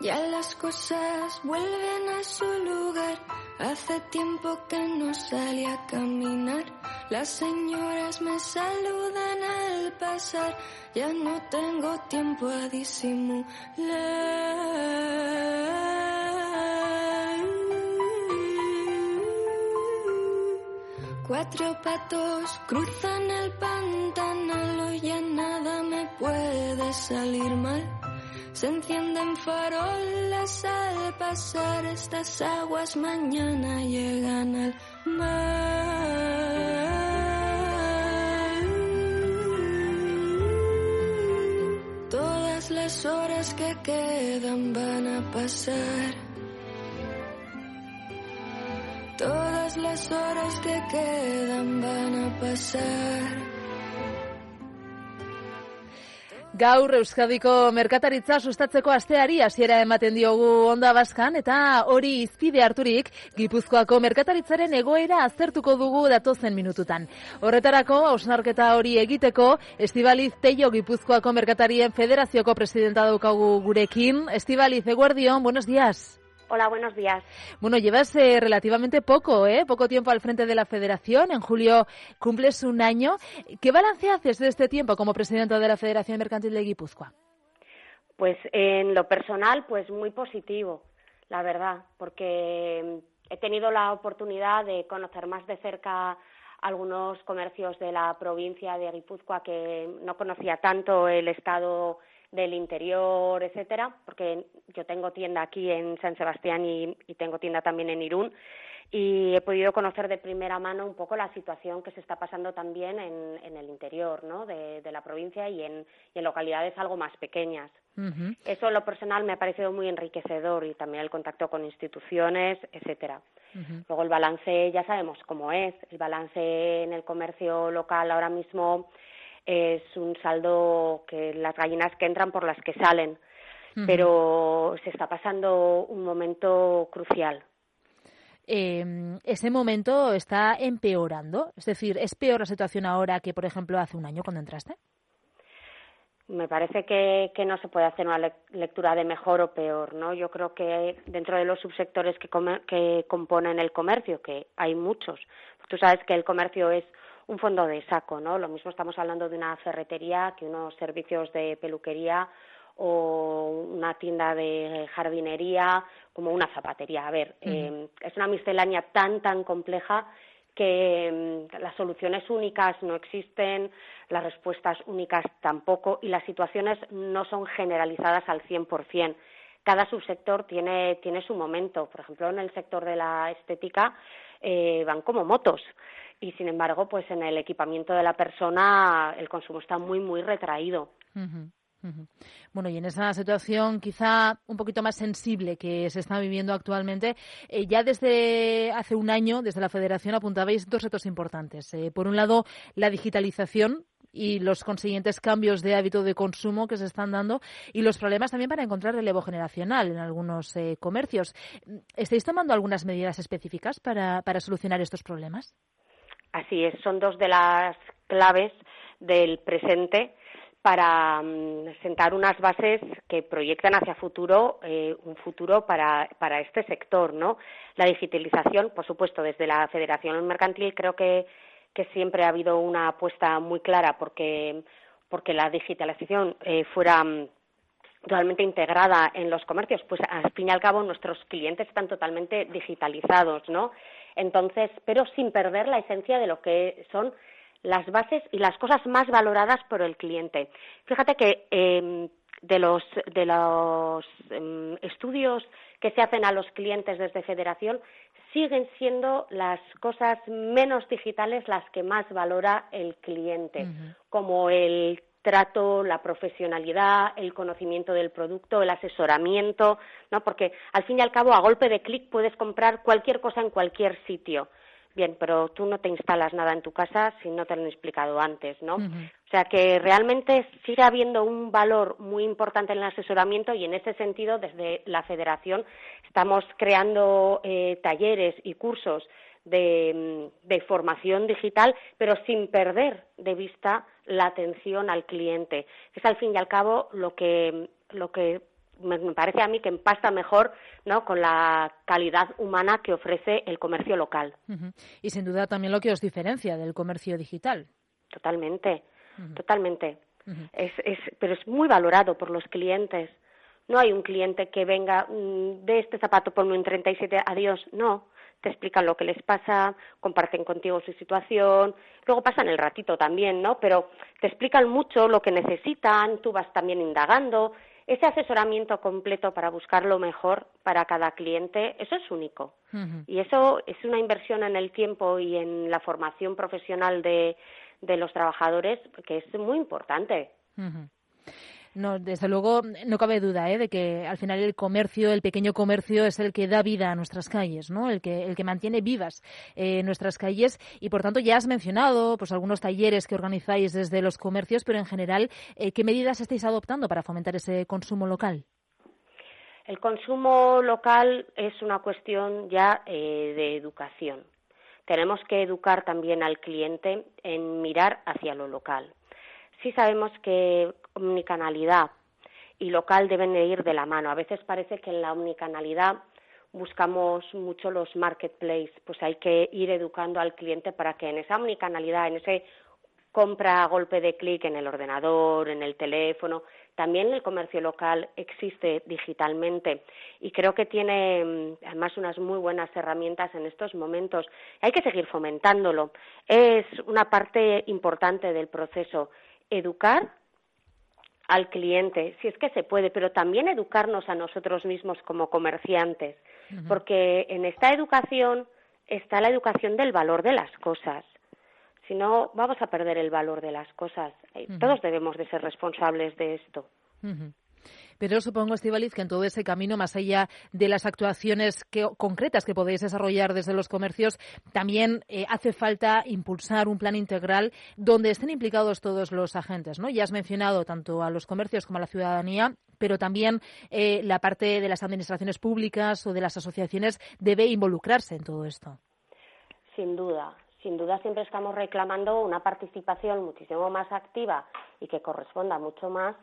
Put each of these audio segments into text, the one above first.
Ya las cosas vuelven a su lugar. Hace tiempo que no salí a caminar. Las señoras me saludan al pasar. Ya no tengo tiempo a disimular. 4 patos cruzan el pantano. Ya nada me puede salir mal. Se encienden farolas al pasar. Estas aguas mañana llegan al mar. Todas las horas que quedan van a pasar. Todas las horas que quedan van a pasar. Gaur Euskadiko merkataritza sustatzeko asteari hasiera ematen diogu Onda Baskan eta hori hizpide harturik Gipuzkoako merkataritzaren egoera aztertuko dugu datozen minututan. Horretarako hausnarketa hori egiteko Estibaliz Tello Gipuzkoako Merkatarien Federazioko presidenta daukagu gurekin. Estibaliz, eguerdion, buenos días. Hola, buenos días. Bueno, llevas relativamente poco tiempo al frente de la Federación. En julio cumples un año. ¿Qué balance haces de este tiempo como presidenta de la Federación Mercantil de Guipúzcoa? Pues en lo personal, pues muy positivo, la verdad, porque he tenido la oportunidad de conocer más de cerca algunos comercios de la provincia de Guipúzcoa que no conocía tanto el estado del interior, etcétera, porque yo tengo tienda aquí en San Sebastián y tengo tienda también en Irún, y he podido conocer de primera mano un poco la situación que se está pasando también en el interior, ¿no?, de la provincia y en localidades algo más pequeñas. Uh-huh. Eso en lo personal me ha parecido muy enriquecedor, y también el contacto con instituciones, etcétera. Uh-huh. Luego el balance ya sabemos cómo es. El balance en el comercio local ahora mismo es un saldo que las gallinas que entran por las que salen, pero se está pasando un momento crucial. Ese momento está empeorando, es decir, ¿es peor la situación ahora que, por ejemplo, hace un año cuando entraste? Me parece que no se puede hacer una lectura de mejor o peor, ¿no? Yo creo que dentro de los subsectores que componen el comercio, que hay muchos, tú sabes que el comercio es un fondo de saco, ¿no? Lo mismo estamos hablando de una ferretería que unos servicios de peluquería o una tienda de jardinería como una zapatería. A ver, es una miscelánea tan compleja que las soluciones únicas no existen, las respuestas únicas tampoco, y las situaciones no son generalizadas al 100%. Cada subsector tiene su momento. Por ejemplo, en el sector de la estética van como motos. Y, sin embargo, pues en el equipamiento de la persona el consumo está muy retraído. Uh-huh, uh-huh. Bueno, y en esa situación quizá un poquito más sensible que se está viviendo actualmente, ya desde hace un año, desde la Federación, apuntabais 2 retos importantes. Por un lado, la digitalización y los consiguientes cambios de hábito de consumo que se están dando, y los problemas también para encontrar relevo generacional en algunos comercios. ¿Estáis tomando algunas medidas específicas para solucionar estos problemas? Así es, son 2 de las claves del presente para sentar unas bases que proyectan hacia futuro, un futuro para este sector, ¿no? La digitalización, por supuesto, desde la Federación Mercantil creo que siempre ha habido una apuesta muy clara porque la digitalización fuera totalmente integrada en los comercios, pues al fin y al cabo nuestros clientes están totalmente digitalizados, ¿no? Entonces, pero sin perder la esencia de lo que son las bases y las cosas más valoradas por el cliente. Fíjate que de los estudios que se hacen a los clientes desde Federación, siguen siendo las cosas menos digitales las que más valora el cliente, como el trato, la profesionalidad, el conocimiento del producto, el asesoramiento, ¿no? Porque al fin y al cabo a golpe de clic puedes comprar cualquier cosa en cualquier sitio. Bien, pero tú no te instalas nada en tu casa si no te lo han explicado antes, ¿no? O sea que realmente sigue habiendo un valor muy importante en el asesoramiento, y en ese sentido desde la Federación estamos creando talleres y cursos de formación digital, pero sin perder de vista la atención al cliente. Es al fin y al cabo lo que me parece a mí que empasta mejor, ¿no?, con la calidad humana que ofrece el comercio local. Uh-huh. Y sin duda también lo que os diferencia del comercio digital. Totalmente, uh-huh. totalmente. Uh-huh. Pero es muy valorado por los clientes. No hay un cliente que venga, de este zapato ponme un 37, adiós, no. Te explican lo que les pasa, comparten contigo su situación, luego pasan el ratito también, ¿no? Pero te explican mucho lo que necesitan, tú vas también indagando. Ese asesoramiento completo para buscar lo mejor para cada cliente, eso es único. Uh-huh. Y eso es una inversión en el tiempo y en la formación profesional de los trabajadores que es muy importante. Uh-huh. No, desde luego no cabe duda de que al final el comercio, el pequeño comercio es el que da vida a nuestras calles, ¿no? El que mantiene vivas nuestras calles y por tanto ya has mencionado pues algunos talleres que organizáis desde los comercios, pero en general ¿qué medidas estáis adoptando para fomentar ese consumo local? El consumo local es una cuestión ya de educación. Tenemos que educar también al cliente en mirar hacia lo local. Sí sabemos que omnicanalidad y local deben de ir de la mano. A veces parece que en la omnicanalidad buscamos mucho los marketplaces, pues hay que ir educando al cliente para que en esa omnicanalidad, en ese compra a golpe de clic en el ordenador, en el teléfono, también el comercio local existe digitalmente y creo que tiene además unas muy buenas herramientas en estos momentos. Hay que seguir fomentándolo. Es una parte importante del proceso. Educar al cliente, si es que se puede, pero también educarnos a nosotros mismos como comerciantes, uh-huh. Porque en esta educación está la educación del valor de las cosas. Si no, vamos a perder el valor de las cosas. Uh-huh. Todos debemos de ser responsables de esto. Uh-huh. Pero supongo, Estíbaliz, que en todo ese camino, más allá de las actuaciones concretas que podéis desarrollar desde los comercios, también hace falta impulsar un plan integral donde estén implicados todos los agentes, ¿no? Ya has mencionado tanto a los comercios como a la ciudadanía, pero también la parte de las administraciones públicas o de las asociaciones debe involucrarse en todo esto. Sin duda. Sin duda siempre estamos reclamando una participación muchísimo más activa y que corresponda mucho más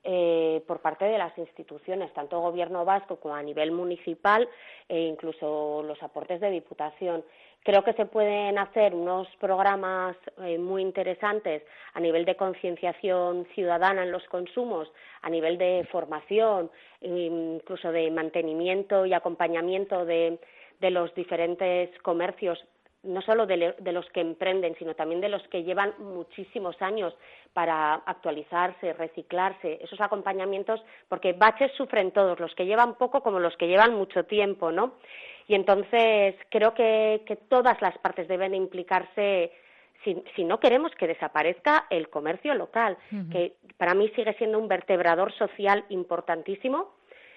por parte de las instituciones, tanto gobierno vasco como a nivel municipal e incluso los aportes de diputación. Creo que se pueden hacer unos programas muy interesantes a nivel de concienciación ciudadana en los consumos, a nivel de formación, incluso de mantenimiento y acompañamiento de los diferentes comercios, no solo de los que emprenden, sino también de los que llevan muchísimos años para actualizarse, reciclarse, esos acompañamientos, porque baches sufren todos, los que llevan poco como los que llevan mucho tiempo, ¿no? Y entonces creo que todas las partes deben implicarse si no queremos que desaparezca el comercio local, uh-huh. Que para mí sigue siendo un vertebrador social importantísimo.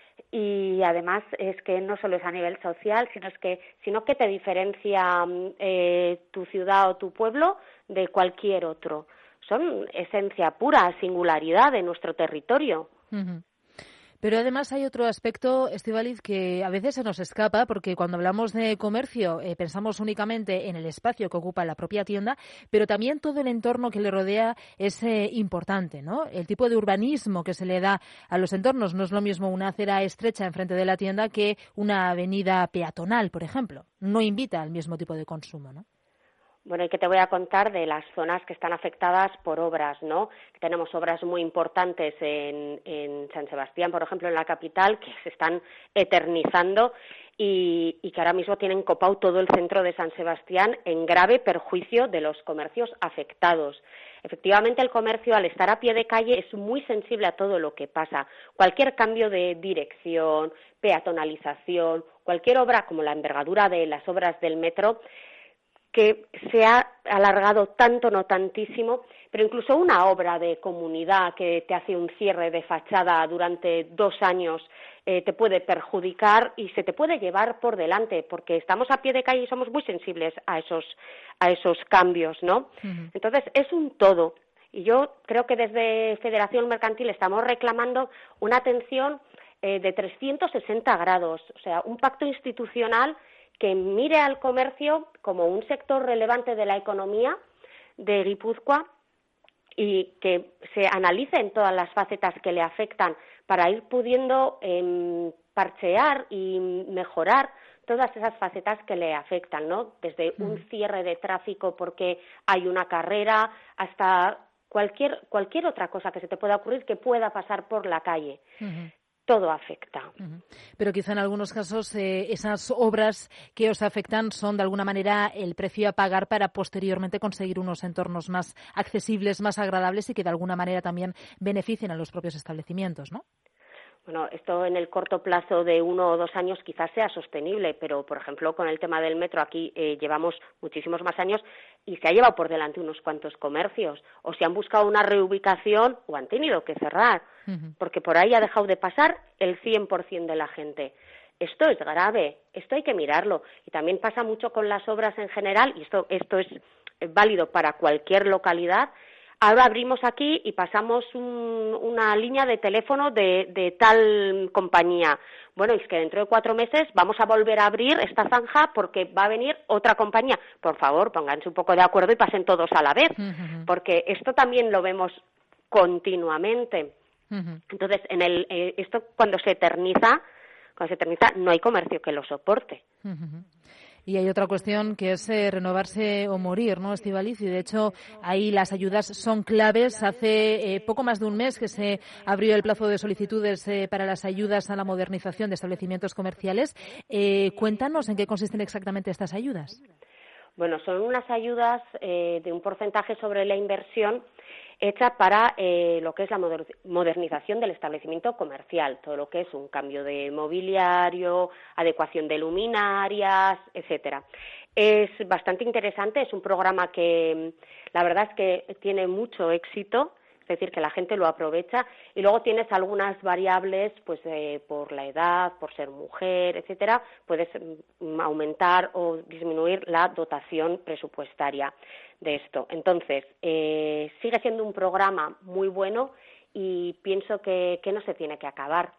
Y además es que no solo es a nivel social, sino que te diferencia tu ciudad o tu pueblo de cualquier otro. Son esencia pura, singularidad de nuestro territorio. Uh-huh. Pero además hay otro aspecto, Estíbaliz, que a veces se nos escapa, porque cuando hablamos de comercio pensamos únicamente en el espacio que ocupa la propia tienda, pero también todo el entorno que le rodea es importante, ¿no? El tipo de urbanismo que se le da a los entornos no es lo mismo una acera estrecha enfrente de la tienda que una avenida peatonal, por ejemplo. No invita al mismo tipo de consumo, ¿no? Bueno, y que te voy a contar de las zonas que están afectadas por obras, ¿no? Tenemos obras muy importantes en San Sebastián, por ejemplo, en la capital, que se están eternizando y que ahora mismo tienen copado todo el centro de San Sebastián en grave perjuicio de los comercios afectados. Efectivamente, el comercio, al estar a pie de calle, es muy sensible a todo lo que pasa. Cualquier cambio de dirección, peatonalización, cualquier obra, como la envergadura de las obras del metro, que se ha alargado tanto, no tantísimo, pero incluso una obra de comunidad que te hace un cierre de fachada durante 2 años te puede perjudicar y se te puede llevar por delante, porque estamos a pie de calle y somos muy sensibles a esos cambios, ¿no? Uh-huh. Entonces, es un todo. Y yo creo que desde Federación Mercantil estamos reclamando una atención de 360 grados, o sea, un pacto institucional que mire al comercio como un sector relevante de la economía de Guipúzcoa y que se analice en todas las facetas que le afectan para ir pudiendo parchear y mejorar todas esas facetas que le afectan, ¿no? Desde un cierre de tráfico porque hay una carrera hasta cualquier otra cosa que se te pueda ocurrir que pueda pasar por la calle. Todo afecta. Pero quizá en algunos casos esas obras que os afectan son de alguna manera el precio a pagar para posteriormente conseguir unos entornos más accesibles, más agradables y que de alguna manera también beneficien a los propios establecimientos, ¿no? Bueno, esto en el corto plazo de 1 o 2 años quizás sea sostenible, pero, por ejemplo, con el tema del metro aquí llevamos muchísimos más años y se ha llevado por delante unos cuantos comercios, o se han buscado una reubicación o han tenido que cerrar, porque por ahí ha dejado de pasar el 100% de la gente. Esto es grave, esto hay que mirarlo. Y también pasa mucho con las obras en general, y esto es válido para cualquier localidad. Ahora abrimos aquí y pasamos una línea de teléfono de tal compañía. Bueno, es que dentro de 4 meses vamos a volver a abrir esta zanja porque va a venir otra compañía. Por favor, pónganse un poco de acuerdo y pasen todos a la vez, porque esto también lo vemos continuamente. Entonces, esto cuando se eterniza, no hay comercio que lo soporte. Y hay otra cuestión que es renovarse o morir, ¿no, Estíbaliz? Y de hecho, ahí las ayudas son claves. Hace poco más de un mes que se abrió el plazo de solicitudes para las ayudas a la modernización de establecimientos comerciales. Cuéntanos en qué consisten exactamente estas ayudas. Bueno, son unas ayudas de un porcentaje sobre la inversión hecha para lo que es la modernización del establecimiento comercial, todo lo que es un cambio de mobiliario, adecuación de luminarias, etcétera. Es bastante interesante, es un programa que la verdad es que tiene mucho éxito, es decir, que la gente lo aprovecha, y luego tienes algunas variables, pues por la edad, por ser mujer, etcétera, puedes aumentar o disminuir la dotación presupuestaria de esto. Entonces, sigue siendo un programa muy bueno y pienso que no se tiene que acabar.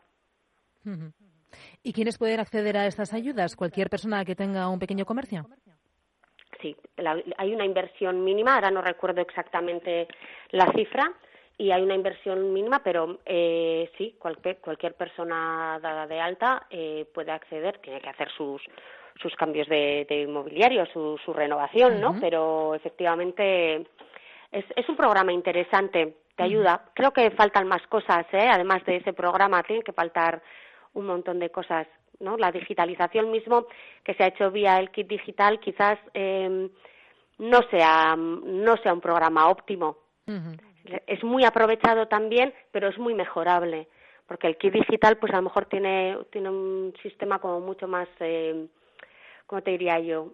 ¿Y quiénes pueden acceder a estas ayudas? ¿Cualquier persona que tenga un pequeño comercio? Sí, hay una inversión mínima, ahora no recuerdo exactamente la cifra, y hay una inversión mínima, pero sí, cualquier persona dada de alta puede acceder, tiene que hacer sus cambios de mobiliario, su renovación, ¿no? Pero efectivamente es un programa interesante, te ayuda. Creo que faltan más cosas, además de ese programa, tiene que faltar un montón de cosas, ¿no? La digitalización mismo que se ha hecho vía el kit digital quizás no sea un programa óptimo. Es muy aprovechado también, pero es muy mejorable, porque el kit digital pues a lo mejor tiene un sistema como mucho más, ¿cómo te diría yo?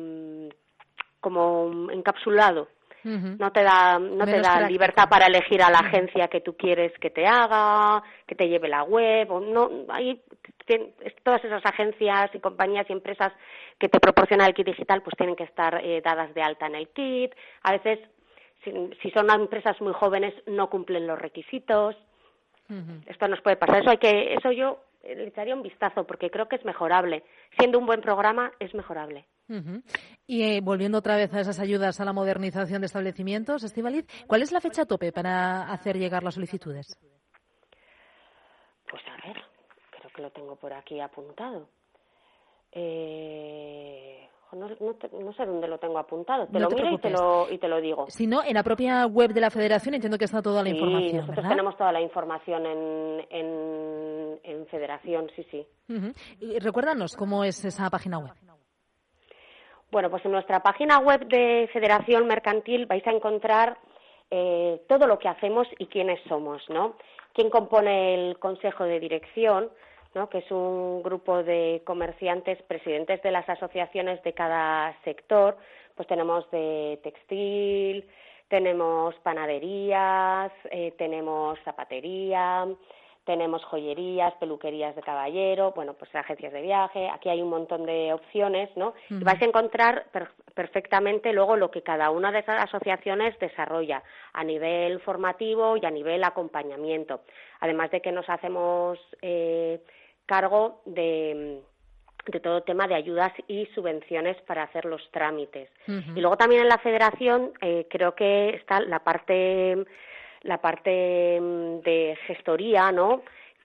Como encapsulado. No te da libertad para elegir a la agencia que tú quieres que te haga, que te lleve la web, o no, hay todas esas agencias y compañías y empresas que te proporcionan el kit digital pues tienen que estar dadas de alta en el kit. A veces si son empresas muy jóvenes no cumplen los requisitos. Esto nos puede pasar. Eso yo le echaría un vistazo porque creo que es mejorable. Siendo un buen programa es mejorable. Y volviendo otra vez a esas ayudas a la modernización de establecimientos, Estíbaliz, ¿cuál es la fecha tope para hacer llegar las solicitudes? Pues a ver, creo que lo tengo por aquí apuntado. No sé dónde lo tengo apuntado. Te lo miro y te lo digo. Si no, en la propia web de la Federación entiendo que está toda la información, nosotros ¿verdad? tenemos toda la información en Federación, sí. Y recuérdanos cómo es esa página web. Bueno, pues en nuestra página web de Federación Mercantil vais a encontrar todo lo que hacemos y quiénes somos, ¿no? Quién compone el Consejo de Dirección, ¿no? Que es un grupo de comerciantes, presidentes de las asociaciones de cada sector. Pues tenemos de textil, tenemos panaderías, tenemos zapatería, tenemos joyerías, peluquerías de caballero, bueno, pues agencias de viaje. Aquí hay un montón de opciones, ¿no? Y vais a encontrar perfectamente luego lo que cada una de esas asociaciones desarrolla a nivel formativo y a nivel acompañamiento. Además de que nos hacemos cargo de todo tema de ayudas y subvenciones para hacer los trámites. Y luego también en la Federación creo que está la parte de gestoría, ¿no?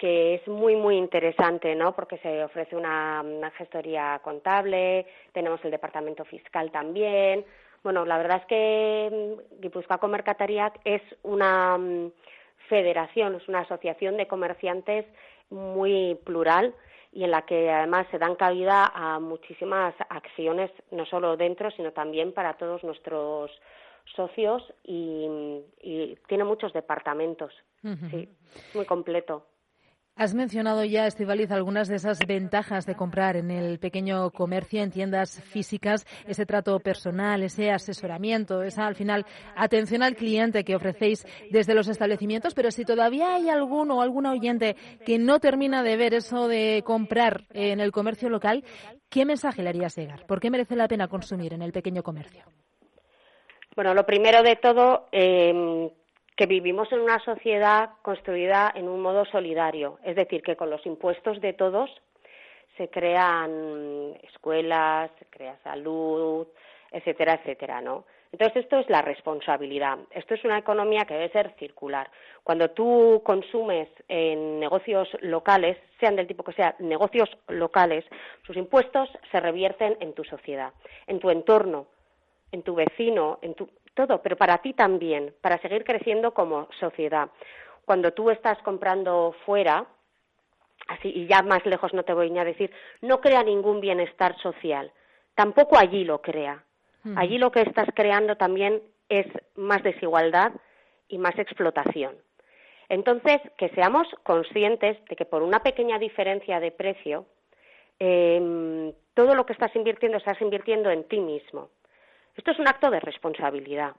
que es muy, muy interesante, ¿no? Porque se ofrece una gestoría contable, tenemos el departamento fiscal también. Bueno, la verdad es que Gipuzkoako Merkatariak es una federación, es una asociación de comerciantes muy plural y en la que además se dan cabida a muchísimas acciones, no solo dentro, sino también para todos nuestros socios y tiene muchos departamentos. Sí, muy completo. Has mencionado ya, Estíbaliz, algunas de esas ventajas de comprar en el pequeño comercio, en tiendas físicas, ese trato personal, ese asesoramiento, esa, al final, atención al cliente que ofrecéis desde los establecimientos. Pero si todavía hay alguno o alguna oyente que no termina de ver eso de comprar en el comercio local, ¿qué mensaje le harías llegar? ¿Por qué merece la pena consumir en el pequeño comercio? Bueno, lo primero de todo, que vivimos en una sociedad construida en un modo solidario, es decir, que con los impuestos de todos se crean escuelas, se crea salud, etcétera, etcétera, ¿no? Entonces, esto es la responsabilidad. Esto es una economía que debe ser circular. Cuando tú consumes en negocios locales, sean del tipo que sea, negocios locales, sus impuestos se revierten en tu sociedad, en tu entorno, en tu vecino, en tu todo, pero para ti también, para seguir creciendo como sociedad. Cuando tú estás comprando fuera, así y ya más lejos no te voy ni a decir, no crea ningún bienestar social, tampoco allí lo crea. Allí lo que estás creando también es más desigualdad y más explotación. Entonces, que seamos conscientes de que por una pequeña diferencia de precio, todo lo que estás invirtiendo en ti mismo. Esto es un acto de responsabilidad.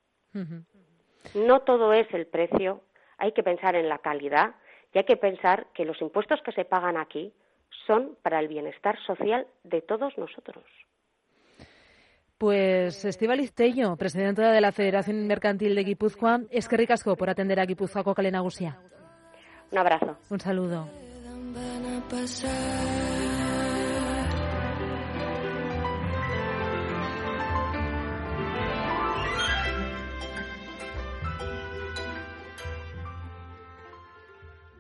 No todo es el precio, hay que pensar en la calidad y hay que pensar que los impuestos que se pagan aquí son para el bienestar social de todos nosotros. Pues Estíbaliz Tello, presidenta de la Federación Mercantil de Guipúzcoa, eskerrik asko por atender a Gipuzkoako Kale Nagusia. Un abrazo. Un saludo.